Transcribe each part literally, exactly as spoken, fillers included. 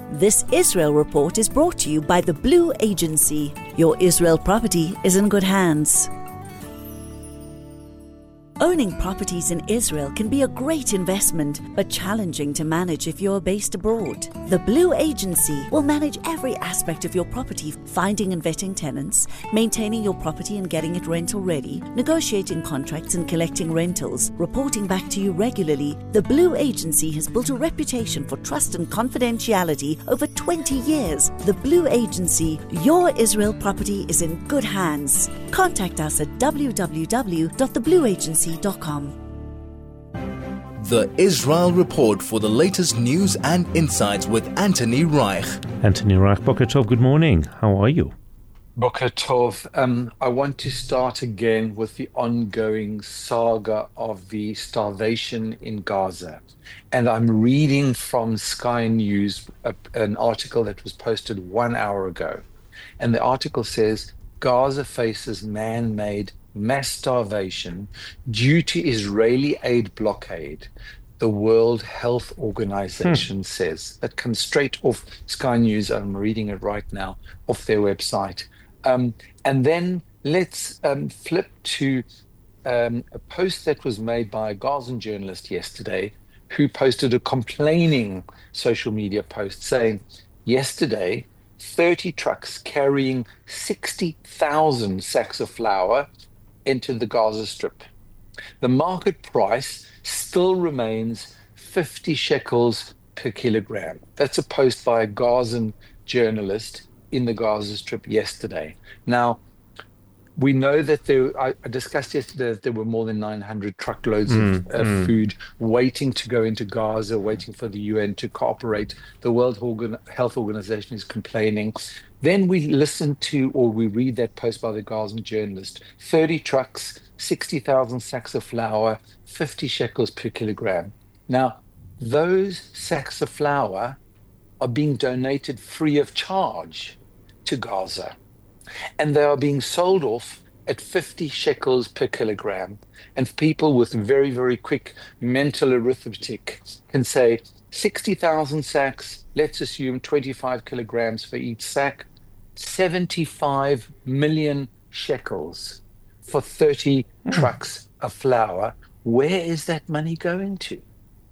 This Israel Report is brought to you by the Blue Agency. Your Israel property is in good hands. Owning properties in Israel can be a great investment, but challenging to manage if you're based abroad. The Blue Agency will manage every aspect of your property, finding and vetting tenants, maintaining your property and getting it rental ready, negotiating contracts and collecting rentals, reporting back to you regularly. The Blue Agency has built a reputation for trust and confidentiality over twenty years. The Blue Agency, your Israel property is in good hands. Contact us at w w w dot the blue agency dot com. The Israel Report for the latest news and insights with Anthony Reich. Anthony Reich, Boker Tov, good morning. How are you? Boker Tov. Um, I want to start again with the ongoing saga of the starvation in Gaza. And I'm reading from Sky News, a, an article that was posted one hour ago. And the article says, Gaza faces man-made mass starvation due to Israeli aid blockade, the World Health Organization hmm. says. That comes straight off Sky News. I'm reading it right now off their website. Um, and then let's um, flip to um, a post that was made by a Gazan journalist yesterday who posted a complaining social media post saying, yesterday, thirty trucks carrying sixty thousand sacks of flour entered the Gaza Strip. The market price still remains fifty shekels per kilogram. That's a post by a Gazan journalist in the Gaza Strip yesterday. Now, we know that there, I, I discussed yesterday that there were more than nine hundred truckloads mm, of uh, mm. food waiting to go into Gaza, waiting for the U N to cooperate. The World Organ- Health Organization is complaining. Then we listen to, or we read that post by the Gazan journalist, thirty trucks, sixty thousand sacks of flour, fifty shekels per kilogram. Now, those sacks of flour are being donated free of charge to Gaza. And they are being sold off at fifty shekels per kilogram. And people with very, very quick mental arithmetic can say sixty thousand sacks, let's assume twenty-five kilograms for each sack, seventy-five million shekels for thirty mm. trucks of flour. Where is that money going to?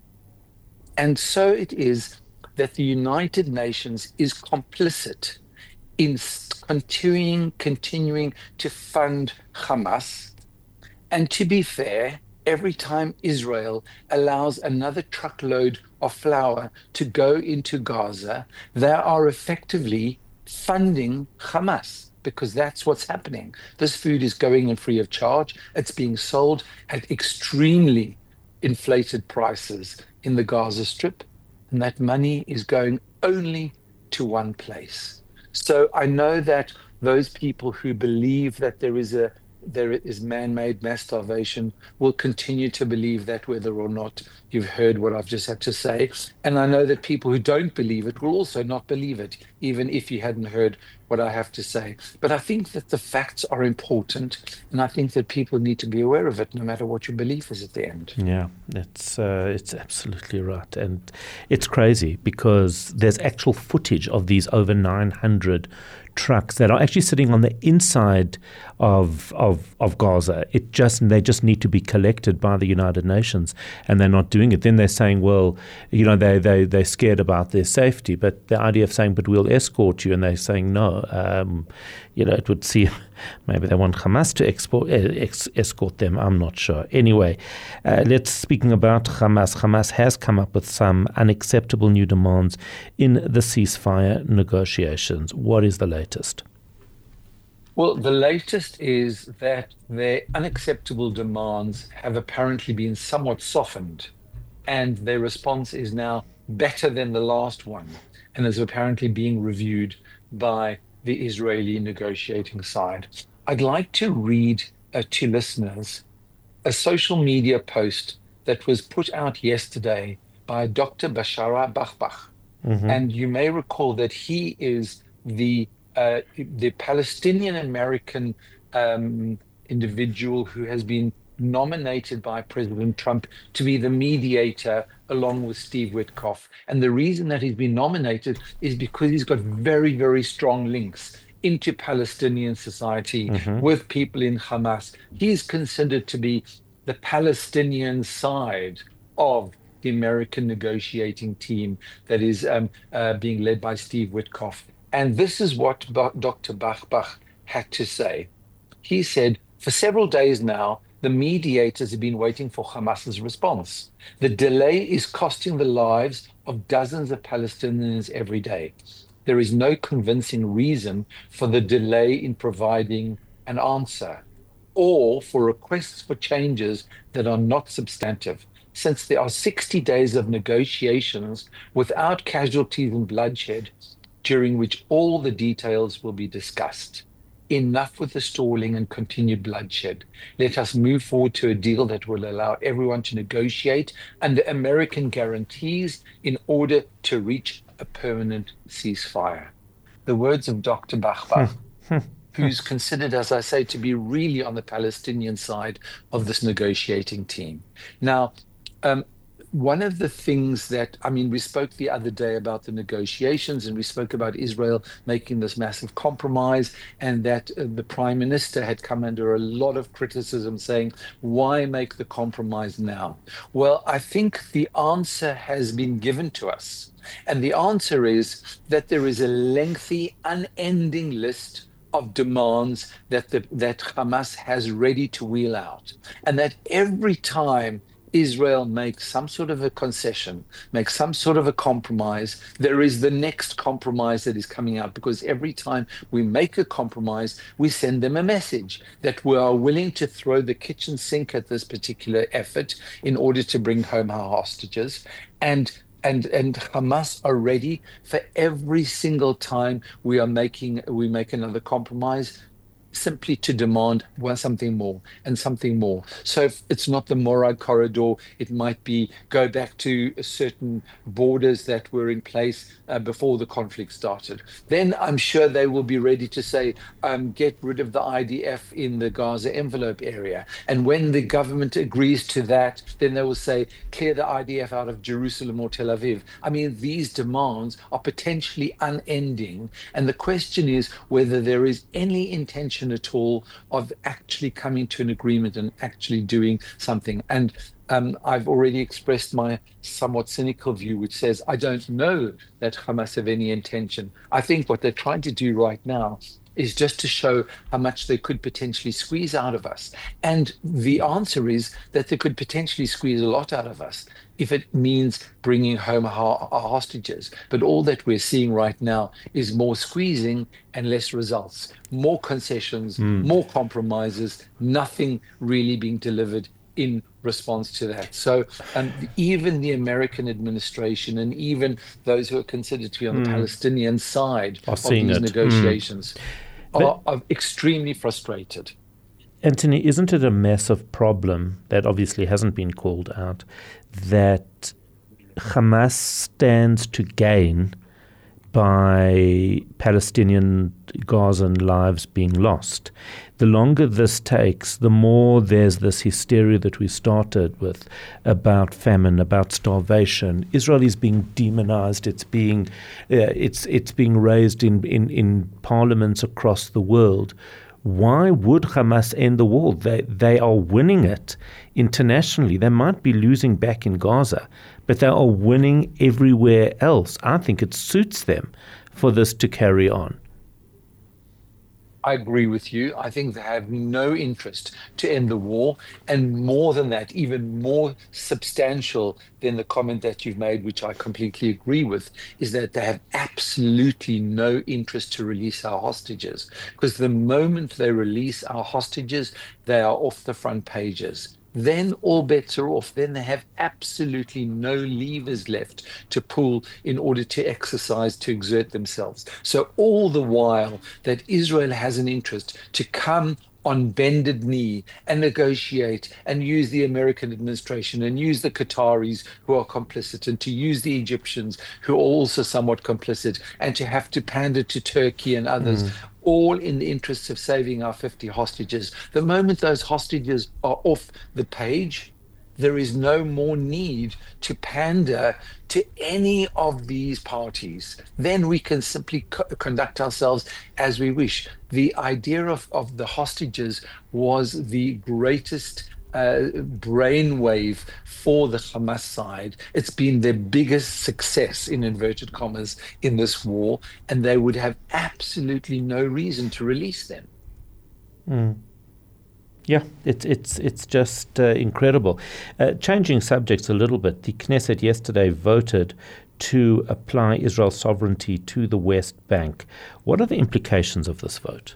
And so it is that the United Nations is complicit in continuing, continuing to fund Hamas. And to be fair, every time Israel allows another truckload of flour to go into Gaza, they are effectively funding Hamas, because that's what's happening. This food is going in free of charge. It's being sold at extremely inflated prices in the Gaza Strip, and that money is going only to one place. So I know that those people who believe that there is a there is man-made mass starvation will continue to believe that, whether or not you've heard what I've just had to say. And I know that people who don't believe it will also not believe it, even if you hadn't heard what I have to say. But I think that the facts are important, and I think that people need to be aware of it, no matter what your belief is at the end. Yeah, it's uh, it's absolutely right. And it's crazy because there's actual footage of these over nine hundred trucks that are actually sitting on the inside of of of Gaza. It just they just need to be collected by the United Nations, and they're not doing it. Then they're saying, well, you know, they they they're scared about their safety. But the idea of saying, but we'll escort you, and they're saying no. Um, you know, it would seem maybe they want Hamas to export, ex, escort them. I'm not sure. Anyway, uh, let's speaking about Hamas. Hamas has come up with some unacceptable new demands in the ceasefire negotiations. What is the latest? Well, the latest is that their unacceptable demands have apparently been somewhat softened, and their response is now better than the last one, and is apparently being reviewed by the Israeli negotiating side. I'd like to read uh, to listeners a social media post that was put out yesterday by Doctor Bashara Bachbach. Mm-hmm. And you may recall that he is the uh, the Palestinian-American um, individual who has been nominated by President Trump to be the mediator along with Steve Witkoff. And the reason that he's been nominated is because he's got very, very strong links into Palestinian society mm-hmm. with people in Hamas. He's considered to be the Palestinian side of the American negotiating team that is um, uh, being led by Steve Witkoff. And this is what Doctor Bachbach had to say. He said, for several days now, the mediators have been waiting for Hamas's response. The delay is costing the lives of dozens of Palestinians every day. There is no convincing reason for the delay in providing an answer or for requests for changes that are not substantive, since there are sixty days of negotiations without casualties and bloodshed, during which all the details will be discussed. Enough with the stalling and continued bloodshed. Let us move forward to a deal that will allow everyone to negotiate under American guarantees in order to reach a permanent ceasefire. The words of Doctor Bachbach, who's considered, as I say, to be really on the Palestinian side of this negotiating team. Now, um, one of the things that, I mean, we spoke the other day about the negotiations, and we spoke about Israel making this massive compromise, and that uh, the prime minister had come under a lot of criticism saying, why make the compromise now? Well, I think the answer has been given to us. And the answer is that there is a lengthy, unending list of demands that the, that Hamas has ready to wheel out. And that every time Israel makes some sort of a concession, makes some sort of a compromise, there is the next compromise that is coming out, because every time we make a compromise, we send them a message that we are willing to throw the kitchen sink at this particular effort in order to bring home our hostages. And And and Hamas are ready for every single time we are making we make another compromise, simply to demand one something more and something more. So if it's not the Morag corridor, it might be go back to certain borders that were in place uh, before the conflict started. Then I'm sure they will be ready to say, um, get rid of the I D F in the Gaza envelope area. And when the government agrees to that, then they will say, clear the I D F out of Jerusalem or Tel Aviv. I mean, these demands are potentially unending. And the question is whether there is any intention at all of actually coming to an agreement and actually doing something. And um, I've already expressed my somewhat cynical view, which says I don't know that Hamas have any intention. I think what they're trying to do right now is just to show how much they could potentially squeeze out of us. And the answer is that they could potentially squeeze a lot out of us if it means bringing home our, our hostages. But all that we're seeing right now is more squeezing and less results, more concessions, mm. more compromises, nothing really being delivered in response to that. So um, even the American administration and even those who are considered to be on mm. the Palestinian side are of it. these negotiations mm. are, are extremely frustrated. Anthony, isn't it a massive problem that obviously hasn't been called out, that Hamas stands to gain by Palestinian Gazan lives being lost? The longer this takes, the more there's this hysteria that we started with about famine, about starvation. Israel is being demonized. It's being, uh, it's it's being raised in, in, in parliaments across the world. Why would Hamas end the war? They they are winning it internationally. They might be losing back in Gaza, but they are winning everywhere else. I think it suits them for this to carry on. I agree with you. I think they have no interest to end the war. And more than that, even more substantial than the comment that you've made, which I completely agree with, is that they have absolutely no interest to release our hostages. Because the moment they release our hostages, they are off the front pages. Then all bets are off. Then they have absolutely no levers left to pull in order to exercise, to exert themselves. So all the while that Israel has an interest to come on bended knee and negotiate and use the American administration and use the Qataris who are complicit and to use the Egyptians who are also somewhat complicit and to have to pander to Turkey and others, mm. all in the interests of saving our fifty hostages. The moment those hostages are off the page, there is no more need to pander to any of these parties. Then we can simply co- conduct ourselves as we wish. The idea of, of the hostages was the greatest uh, brainwave for the Hamas side. It's been their biggest success, in inverted commas, in this war, and they would have absolutely no reason to release them. Mm. Yeah, it's it's it's just uh, incredible. Uh, changing subjects a little bit, the Knesset yesterday voted to apply Israel's sovereignty to the West Bank. What are the implications of this vote?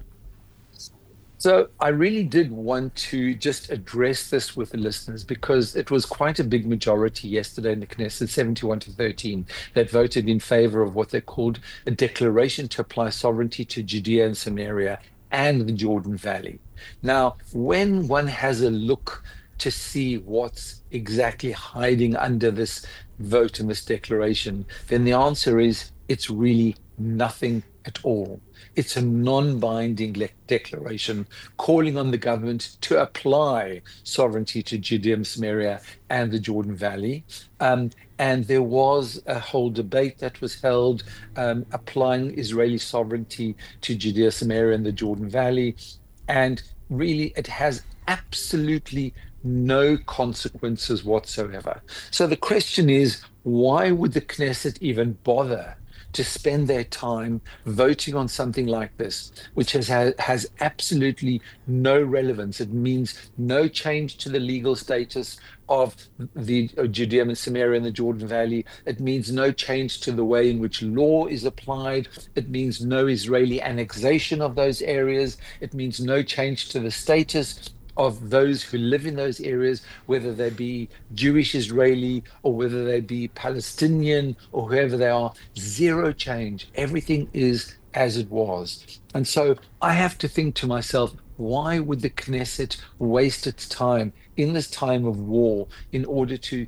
So I really did want to just address this with the listeners, because it was quite a big majority yesterday in the Knesset, seventy-one to thirteen, that voted in favor of what they called a declaration to apply sovereignty to Judea and Samaria and the Jordan Valley. Now, when one has a look to see what's exactly hiding under this vote and this declaration, then the answer is it's really nothing at all. It's a non-binding le- declaration calling on the government to apply sovereignty to Judea and Samaria and the Jordan Valley. Um, and there was a whole debate that was held um, applying Israeli sovereignty to Judea, Samaria, and the Jordan Valley. And really, it has absolutely no consequences whatsoever. So the question is, why would the Knesset even bother to spend their time voting on something like this, which has has absolutely no relevance? It means no change to the legal status of the Judea and Samaria and the Jordan Valley. It means no change to the way in which law is applied. It means no Israeli annexation of those areas. It means no change to the status of those who live in those areas, whether they be Jewish Israeli or whether they be Palestinian or whoever they are. Zero change. Everything is as it was. And so I have to think to myself, why would the Knesset waste its time in this time of war in order to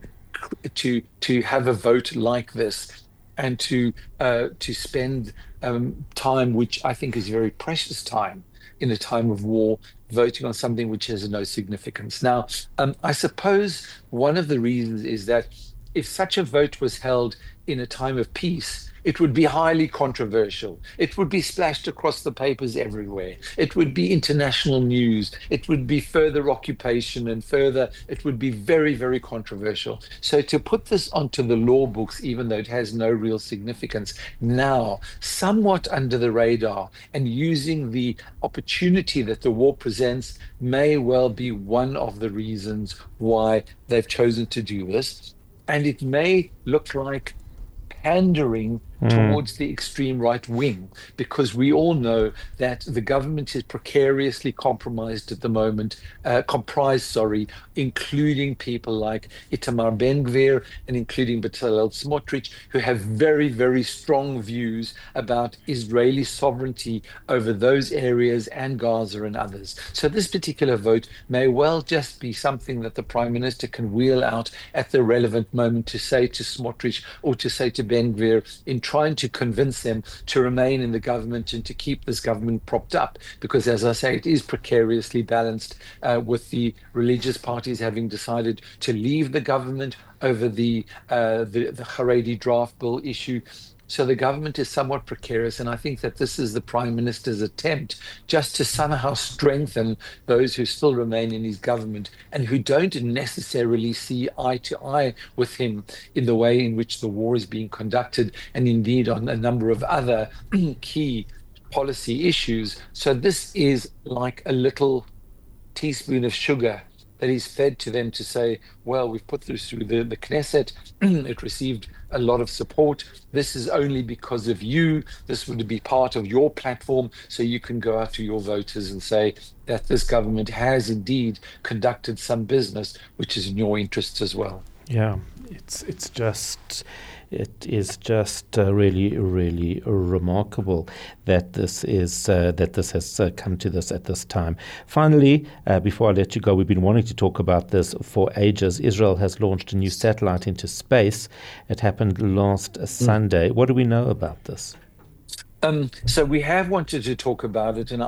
to to have a vote like this, and to uh, to spend um, time, which I think is very precious time in a time of war, voting on something which has no significance. Now, um, I suppose one of the reasons is that if such a vote was held in a time of peace, it would be highly controversial. It would be splashed across the papers everywhere. It would be international news. It would be further occupation and further, it would be very, very controversial. So to put this onto the law books, even though it has no real significance, now, somewhat under the radar and using the opportunity that the war presents, may well be one of the reasons why they've chosen to do this. And it may look like pandering mm. towards the extreme right wing, because we all know that the government is precariously compromised at the moment, uh, comprised, sorry, including people like Itamar Ben-Gvir and including Bezalel Smotrich, who have very, very strong views about Israeli sovereignty over those areas and Gaza and others. So this particular vote may well just be something that the Prime Minister can wheel out at the relevant moment to say to Smotrich or to say to Ben-Gvir, in trying to convince them to remain in the government and to keep this government propped up. Because, as I say, it is precariously balanced uh, with the religious parties having decided to leave the government over the, uh, the, the Haredi draft bill issue. So the government is somewhat precarious, and I think that this is the Prime Minister's attempt just to somehow strengthen those who still remain in his government and who don't necessarily see eye to eye with him in the way in which the war is being conducted, and indeed on a number of other key policy issues. So this is like a little teaspoon of sugar that is fed to them to say, well, we've put this through the, the Knesset, it received a lot of support. This is only because of you. This would be part of your platform, so you can go out to your voters and say that this government has indeed conducted some business which is in your interests as well. Yeah, it's it's just it is just uh, really, really remarkable that this is uh, that this has uh, come to this at this time. Finally, uh, before I let you go, we've been wanting to talk about this for ages. Israel has launched a new satellite into space. It happened last mm. Sunday. What do we know about this? Um, so we have wanted to talk about it, and I've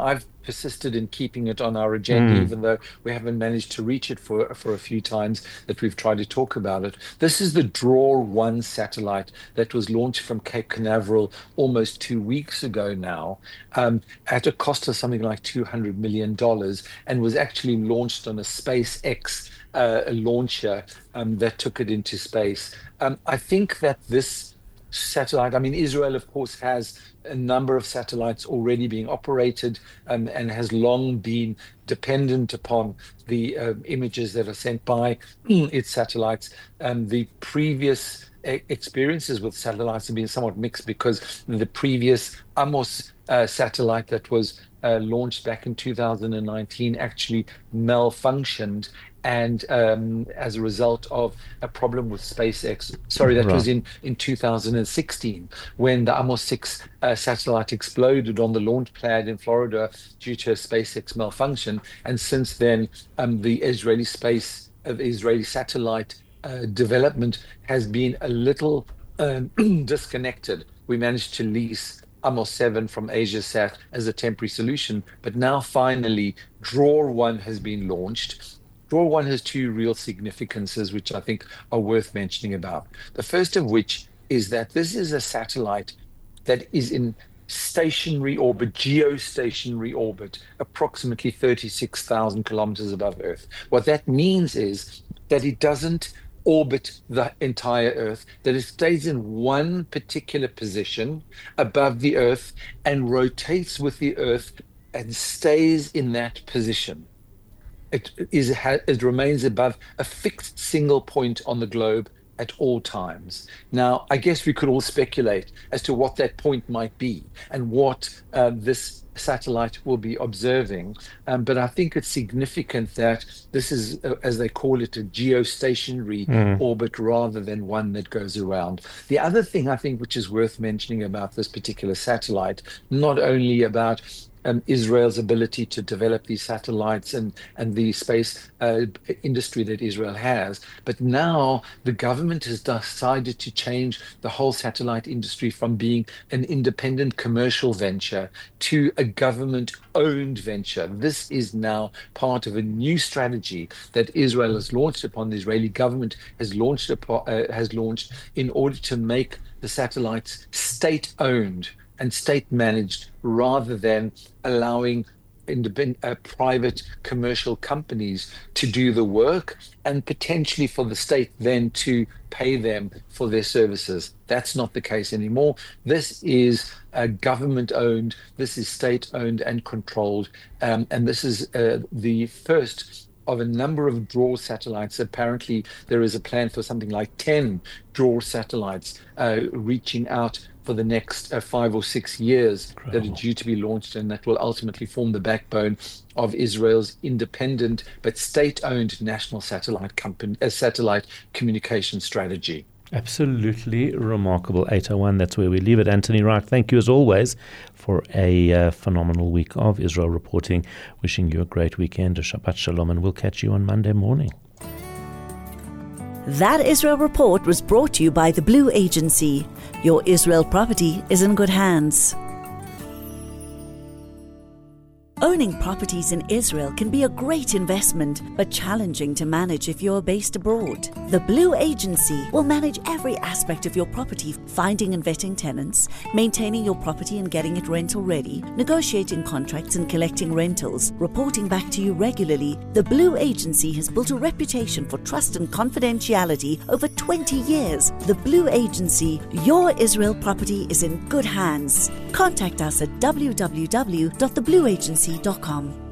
persisted in keeping it on our agenda, Mm. even though we haven't managed to reach it for, for a few times that we've tried to talk about it. This is the Draw one satellite that was launched from Cape Canaveral almost two weeks ago now, um, at a cost of something like two hundred million dollars, and was actually launched on a SpaceX uh, launcher um, that took it into space. Um, I think that this satellite, I mean, Israel, of course, has a number of satellites already being operated, um, and has long been dependent upon the uh, images that are sent by its satellites. Um, the previous e- experiences with satellites have been somewhat mixed, because the previous Amos uh, satellite that was uh, launched back in two thousand nineteen actually malfunctioned, and um, as a result of a problem with SpaceX. Sorry, that Right. was in, in two thousand sixteen, when the Amos six uh, satellite exploded on the launch pad in Florida due to a SpaceX malfunction. And since then, um, the Israeli space, uh, the Israeli satellite uh, development has been a little um, disconnected. We managed to lease Amos seven from AsiaSat as a temporary solution, but now finally Draw one has been launched. Draw one has two real significances, which I think are worth mentioning about. The first of which is that this is a satellite that is in stationary orbit, geostationary orbit, approximately thirty-six thousand kilometers above Earth. What that means is that it doesn't orbit the entire Earth, that it stays in one particular position above the Earth and rotates with the Earth and stays in that position. It is it remains above a fixed single point on the globe at all times. Now, I guess we could all speculate as to what that point might be and what uh, this satellite will be observing. Um, but I think it's significant that this is, uh, as they call it, a geostationary Mm. orbit rather than one that goes around. The other thing I think which is worth mentioning about this particular satellite, not only about Um, Israel's ability to develop these satellites and, and the space uh, industry that Israel has. But now the government has decided to change the whole satellite industry from being an independent commercial venture to a government-owned venture. This is now part of a new strategy that Israel has launched upon, the Israeli government has launched, upon, uh, has launched in order to make the satellites state-owned and state managed, rather than allowing independent uh, private commercial companies to do the work, and potentially for the state then to pay them for their services. That's not the case anymore. This is uh, government owned, this is state owned and controlled, um, and this is uh, the first of a number of Draw satellites. Apparently there is a plan for something like ten Draw satellites uh, reaching out for the next uh, five or six years. Incredible. That are due to be launched, and that will ultimately form the backbone of Israel's independent but state-owned national satellite company, uh, satellite communication strategy. Absolutely remarkable. eight oh one, that's where we leave it. Anthony Wright, thank you as always for a uh, phenomenal week of Israel reporting. Wishing you a great weekend, a Shabbat Shalom, and we'll catch you on Monday morning. That Israel Report was brought to you by the Blue Agency. Your Israel property is in good hands. Owning properties in Israel can be a great investment, but challenging to manage if you're based abroad. The Blue Agency will manage every aspect of your property, finding and vetting tenants, maintaining your property and getting it rental ready, negotiating contracts and collecting rentals, reporting back to you regularly. The Blue Agency has built a reputation for trust and confidentiality over twenty years. The Blue Agency, your Israel property is in good hands. Contact us at w w w dot the blue agency dot com.